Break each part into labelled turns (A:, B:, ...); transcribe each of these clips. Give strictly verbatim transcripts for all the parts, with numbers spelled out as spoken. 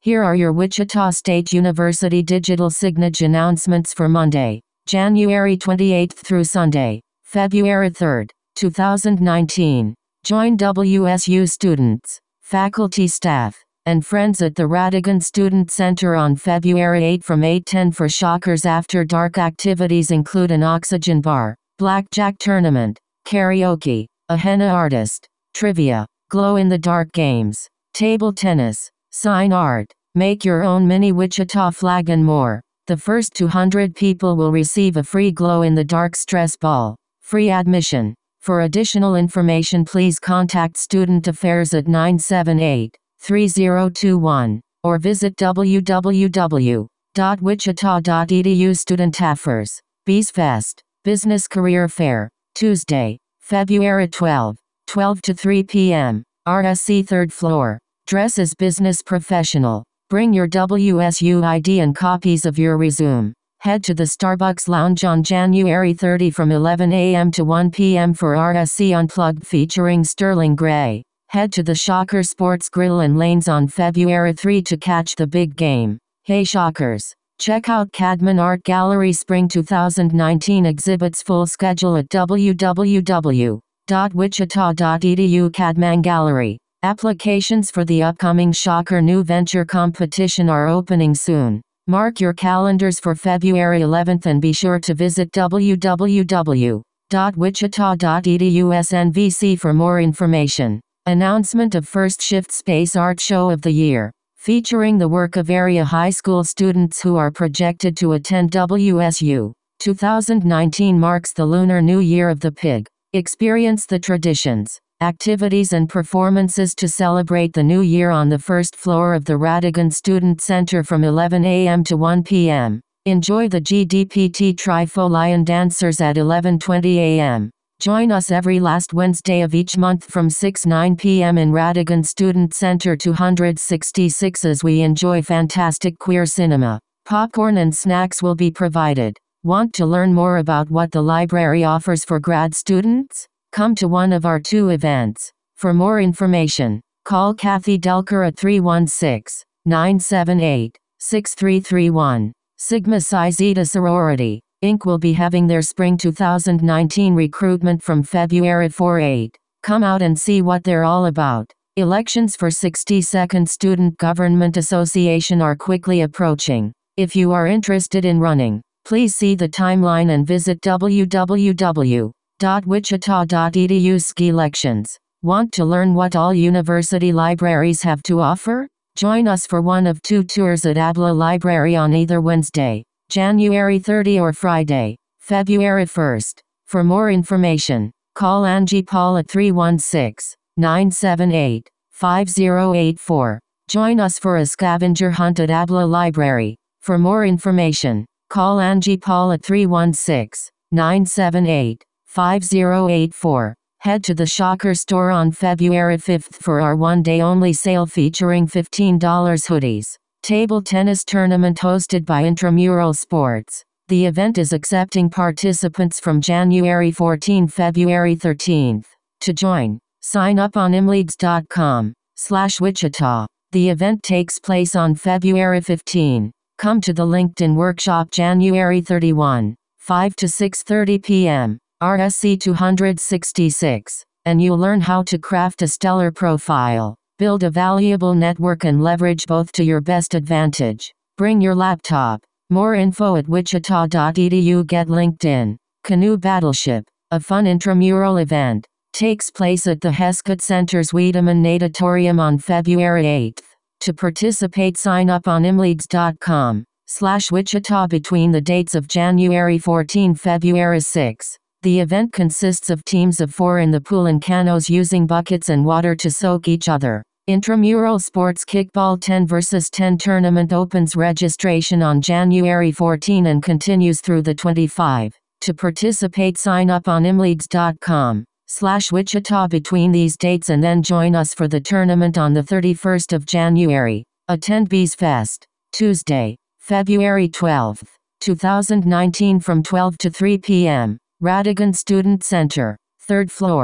A: Here are your Wichita State University digital signage announcements for Monday, January twenty-eighth through Sunday, February third, two thousand nineteen. Join W S U students, faculty, staff, and friends at the Radigan Student Center on February eighth from eight ten for Shockers After Dark. Activities include an oxygen bar, blackjack tournament, karaoke, a henna artist, trivia, glow-in-the-dark games, table tennis, sign art, make your own mini Wichita flag and more. The first two hundred people will receive a free glow-in-the-dark stress ball. Free admission. For additional information, please contact Student Affairs at nine seven eight, three zero two one or visit w w w dot wichita dot e d u. Student Affairs, Bees Fest, Business Career Fair, Tuesday, February twelfth, twelve to three p m, R S C third floor. Dress as business professional. Bring your W S U I D and copies of your resume. Head to the Starbucks Lounge on January thirtieth from eleven a m to one p m for R S C Unplugged featuring Sterling Gray. Head to the Shocker Sports Grill and Lanes on February third to catch the big game. Hey Shockers! Check out Cadman Art Gallery Spring two thousand nineteen exhibits full schedule at w w w dot wichita dot e d u. Cadman Gallery. Applications for the upcoming Shocker New Venture competition are opening soon. Mark your calendars for February eleventh and be sure to visit w w w dot wichita dot e d u slash n v c for more information. Announcement of First Shift Space Art Show of the Year, featuring the work of area high school students who are projected to attend W S U. two thousand nineteen marks the Lunar New Year of the Pig. Experience the traditions, activities and performances to celebrate the new year on the first floor of the Radigan Student Center from eleven a m to one p m Enjoy the G D P T Trifo Lion Dancers at eleven twenty a m Join us every last Wednesday of each month from six to nine p m in Radigan Student Center two sixty-six as we enjoy fantastic queer cinema. Popcorn and snacks will be provided. Want to learn more about what the library offers for grad students? Come to one of our two events. For more information, call Kathy Delker at three one six, nine seven eight, six three three one. Sigma Psi Zeta Sorority, Incorporated will be having their Spring two thousand nineteen recruitment from February fourth to eighth. Come out and see what they're all about. Elections for sixty-second Student Government Association are quickly approaching. If you are interested in running, please see the timeline and visit w w w dot wichita dot e d u slash elections. Want to learn what all university libraries have to offer? Join us for one of two tours at A B L A Library on either Wednesday, January thirtieth or Friday, February first. For more information, call Angie Paul at three one six, nine seven eight, five zero eight four. Join us for a scavenger hunt at A B L A Library. For more information, call Angie Paul at three one six, nine seven eight, five zero eight four. Head to the Shocker store on February fifth for our one-day-only sale featuring fifteen dollar hoodies. Table tennis tournament hosted by Intramural Sports. The event is accepting participants from January fourteenth to February thirteenth. To join, sign up on imleagues dot com slash Wichita. The event takes place on February fifteenth. Come to the LinkedIn workshop January thirty-first, five to six thirty p m R S C two sixty-six, and you'll learn how to craft a stellar profile, build a valuable network and leverage both to your best advantage. Bring your laptop. More info at wichita dot e d u. Get LinkedIn. Canoe Battleship, a fun intramural event, takes place at the Heskett Center's Wiedemann Natatorium on February eighth. To participate, sign up on imleagues dot com slash Wichita between the dates of January fourteenth and February sixth. The event consists of teams of four in the pool and canoes using buckets and water to soak each other. Intramural Sports Kickball ten versus ten tournament opens registration on January fourteenth and continues through the twenty-fifth. To participate, sign up on imleagues dot com slash Wichita between these dates and then join us for the tournament on the thirty-first of January. Attend Bees Fest, Tuesday, February twelfth, two thousand nineteen from twelve to three p m Radigan Student Center, third floor.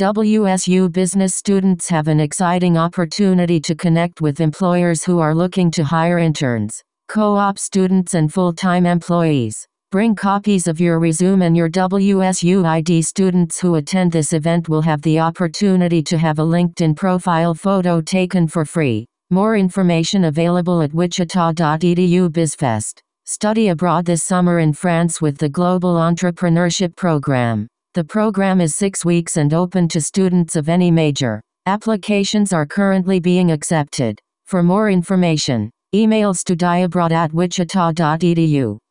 A: W S U business students have an exciting opportunity to connect with employers who are looking to hire interns, co-op students and full-time employees. Bring copies of your resume and your W S U I D. Students who attend this event will have the opportunity to have a LinkedIn profile photo taken for free. More information available at wichita dot e d u. BizFest. Study abroad this summer in France with the Global Entrepreneurship Program. The program is six weeks and open to students of any major. Applications are currently being accepted. For more information, email studyabroad at wichita dot e d u.